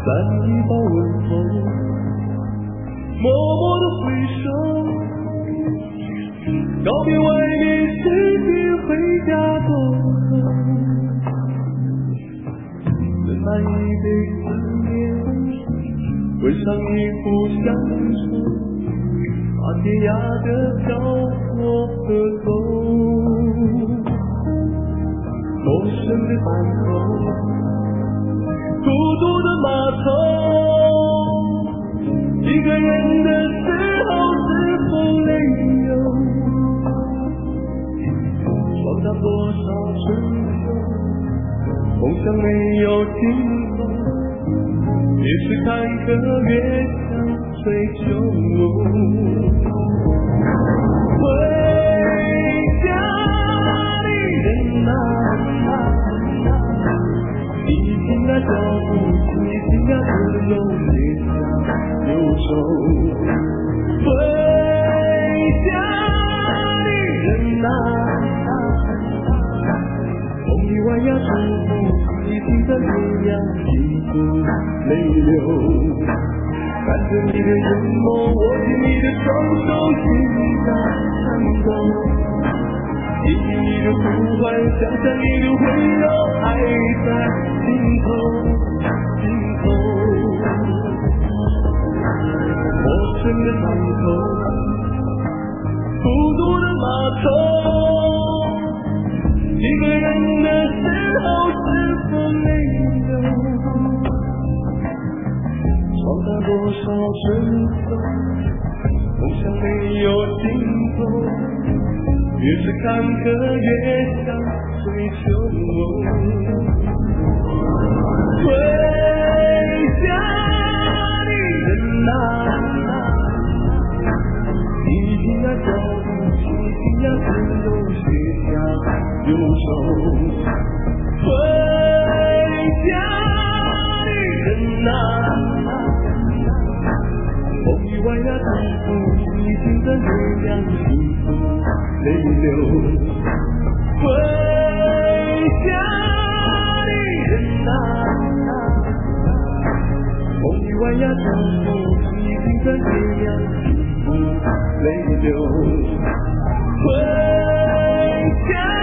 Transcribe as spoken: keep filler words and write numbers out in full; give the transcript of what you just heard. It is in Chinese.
散一包问候，默默的回首，告别外面世界，回家走后，斟满一杯思念，温上一壶乡愁，把天涯的角落喝透。陌生的饭后，孤独的码头，一个人的时候是否泪流？闯荡多少春秋，梦想没有尽头，越是坎坷越想追求。回家的人啊，你听那脚步，你听那温柔写下忧愁。回家的人啊，风雨弯腰之后，你听着这样幸福泪流。看着你的眼眸，握紧你的双手，心在颤抖。听听你的呼唤，想想你的温柔，爱在心头，心头。陌生的港口，孤独的码头，一个人的时候是否泪流？闯荡多少春秋，梦想没有尽头，越是坎坷越想追求。回家的人啊，你听那脚步，你听那温柔写下忧愁。回家的人啊，风雨弯腰之后，你听着这样幸福泪流。回家的人啊，风雨弯腰之后，你听着这样幸福泪流。回家